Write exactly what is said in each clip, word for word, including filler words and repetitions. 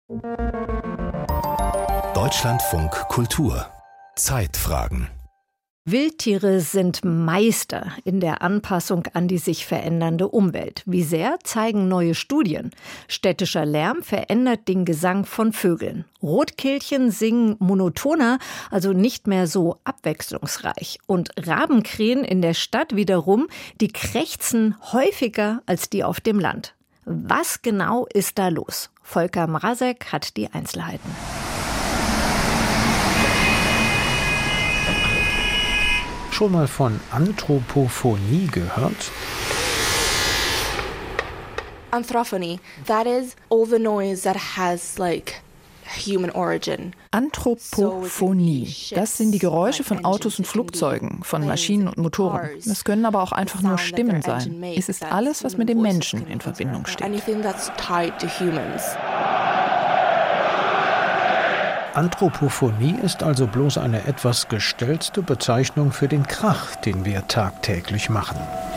Deutschlandfunk Kultur. Zeitfragen. Wildtiere sind Meister in der Anpassung an die sich verändernde Umwelt. Wie sehr, zeigen neue Studien. Städtischer Lärm verändert den Gesang von Vögeln. Rotkehlchen singen monotoner, also nicht mehr so abwechslungsreich. Und Rabenkrähen in der Stadt wiederum, die krächzen häufiger als die auf dem Land. Was genau ist da los? Volker Mrazek hat die Einzelheiten. Schon mal von Anthropophonie gehört? Anthrophony, that is all the noise that has like human origin. Anthropophonie, das sind die Geräusche von Autos und Flugzeugen, von Maschinen und Motoren. Es können aber auch einfach nur Stimmen sein. Es ist alles, was mit dem Menschen in Verbindung steht. Anything that's tied to humans. Anthropophonie ist also bloß eine etwas gestelzte Bezeichnung für den Krach, den wir tagtäglich machen.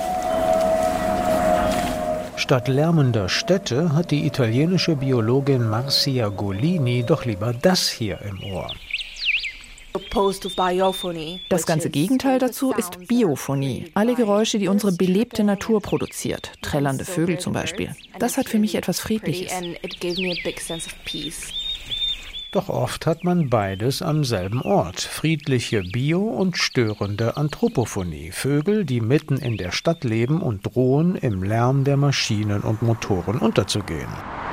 Statt lärmender Städte hat die italienische Biologin Marcia Golini doch lieber das hier im Ohr. Das ganze Gegenteil dazu ist Biophonie. Alle Geräusche, die unsere belebte Natur produziert. Trällernde Vögel zum Beispiel. Das hat für mich etwas Friedliches. Doch oft hat man beides am selben Ort. Friedliche Bio- und störende Anthropophonie. Vögel, die mitten in der Stadt leben und drohen, im Lärm der Maschinen und Motoren unterzugehen.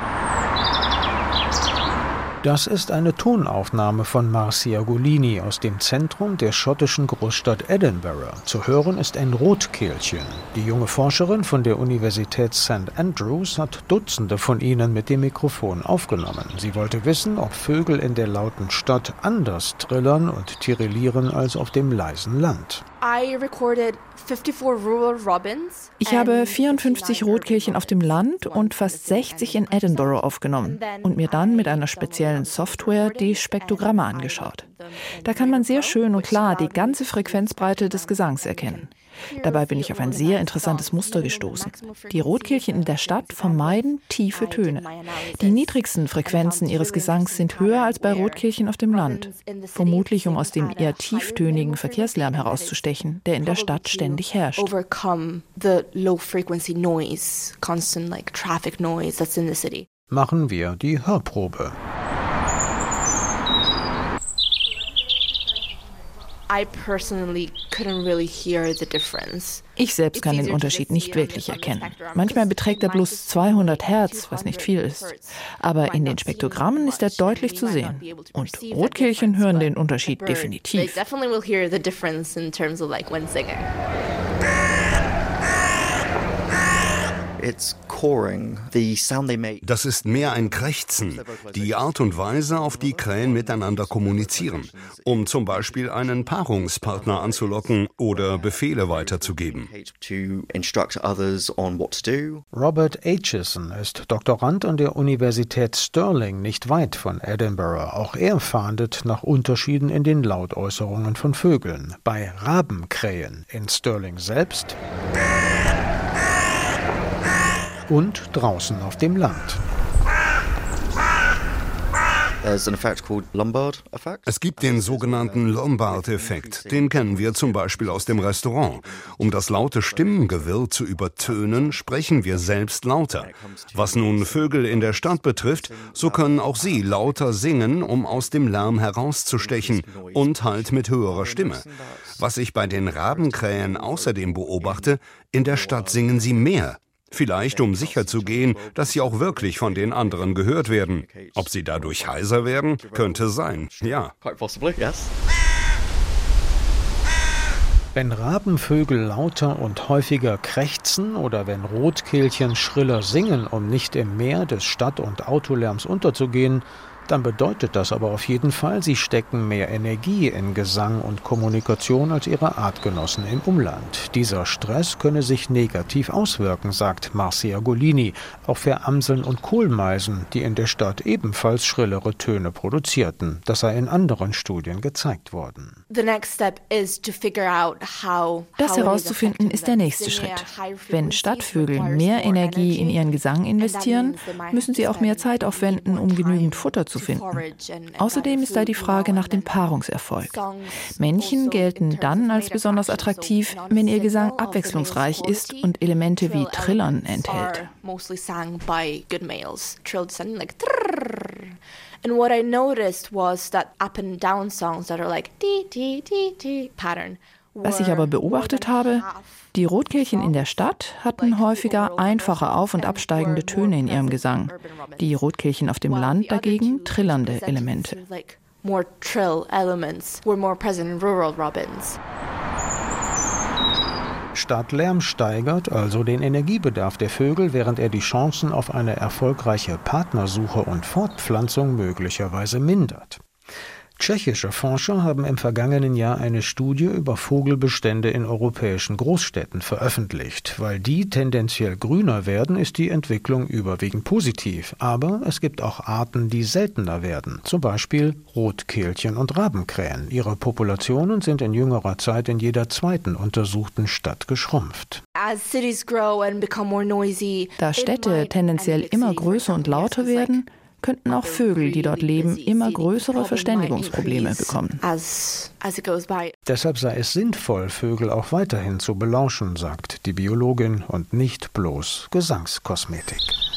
Das ist eine Tonaufnahme von Marcia Golini aus dem Zentrum der schottischen Großstadt Edinburgh. Zu hören ist ein Rotkehlchen. Die junge Forscherin von der Universität Sankt Andrews hat Dutzende von ihnen mit dem Mikrofon aufgenommen. Sie wollte wissen, ob Vögel in der lauten Stadt anders trillern und tirillieren als auf dem leisen Land. Ich habe vierundfünfzig Rotkehlchen auf dem Land und fast sechzig in Edinburgh aufgenommen und mir dann mit einer speziellen Software die Spektrogramme angeschaut. Da kann man sehr schön und klar die ganze Frequenzbreite des Gesangs erkennen. Dabei bin ich auf ein sehr interessantes Muster gestoßen. Die Rotkehlchen in der Stadt vermeiden tiefe Töne. Die niedrigsten Frequenzen ihres Gesangs sind höher als bei Rotkehlchen auf dem Land. Vermutlich, um aus dem eher tieftönigen Verkehrslärm herauszustechen, der in der Stadt ständig herrscht. Machen wir die Hörprobe. Ich selbst kann den Unterschied nicht wirklich erkennen. Manchmal beträgt er bloß zweihundert Hertz, was nicht viel ist. Aber in den Spektrogrammen ist er deutlich zu sehen. Und Rotkehlchen hören den Unterschied definitiv. Das ist mehr ein Krächzen, die Art und Weise, auf die Krähen miteinander kommunizieren, um zum Beispiel einen Paarungspartner anzulocken oder Befehle weiterzugeben. Robert Aitchison ist Doktorand an der Universität Stirling, nicht weit von Edinburgh. Auch er fahndet nach Unterschieden in den Lautäußerungen von Vögeln. Bei Rabenkrähen in Stirling selbst und draußen auf dem Land. Es gibt den sogenannten Lombard-Effekt. Den kennen wir zum Beispiel aus dem Restaurant. Um das laute Stimmengewirr zu übertönen, sprechen wir selbst lauter. Was nun Vögel in der Stadt betrifft, so können auch sie lauter singen, um aus dem Lärm herauszustechen und halt mit höherer Stimme. Was ich bei den Rabenkrähen außerdem beobachte, in der Stadt singen sie mehr. Vielleicht, um sicherzugehen, dass sie auch wirklich von den anderen gehört werden. Ob sie dadurch heiser werden, könnte sein, ja. Wenn Rabenvögel lauter und häufiger krächzen oder wenn Rotkehlchen schriller singen, um nicht im Meer des Stadt- und Autolärms unterzugehen, Dann bedeutet das aber auf jeden Fall, sie stecken mehr Energie in Gesang und Kommunikation als ihre Artgenossen im Umland. Dieser Stress könne sich negativ auswirken, sagt Marcia Golini, auch für Amseln und Kohlmeisen, die in der Stadt ebenfalls schrillere Töne produzierten. Das sei in anderen Studien gezeigt worden. Das herauszufinden ist der nächste Schritt. Wenn Stadtvögel mehr Energie in ihren Gesang investieren, müssen sie auch mehr Zeit aufwenden, um genügend Futter zu finden. Außerdem ist da die Frage nach dem Paarungserfolg. Männchen gelten dann als besonders attraktiv, wenn ihr Gesang abwechslungsreich ist und Elemente wie Trillern enthält. And what I noticed was that up and down songs that are like dee dee dee dee pattern. Was ich aber beobachtet habe, die Rotkehlchen in der Stadt hatten häufiger einfache auf- und absteigende Töne in ihrem Gesang. Die Rotkehlchen auf dem Land dagegen trillernde Elemente. More trill elements were more present in rural robins. Stadtlärm steigert also den Energiebedarf der Vögel, während er die Chancen auf eine erfolgreiche Partnersuche und Fortpflanzung möglicherweise mindert. Tschechische Forscher haben im vergangenen Jahr eine Studie über Vogelbestände in europäischen Großstädten veröffentlicht. Weil die tendenziell grüner werden, ist die Entwicklung überwiegend positiv. Aber es gibt auch Arten, die seltener werden, zum Beispiel Rotkehlchen und Rabenkrähen. Ihre Populationen sind in jüngerer Zeit in jeder zweiten untersuchten Stadt geschrumpft. Da Städte tendenziell immer größer und lauter werden, könnten auch Vögel, die dort leben, immer größere Verständigungsprobleme bekommen. Deshalb sei es sinnvoll, Vögel auch weiterhin zu belauschen, sagt die Biologin, und nicht bloß Gesangskosmetik.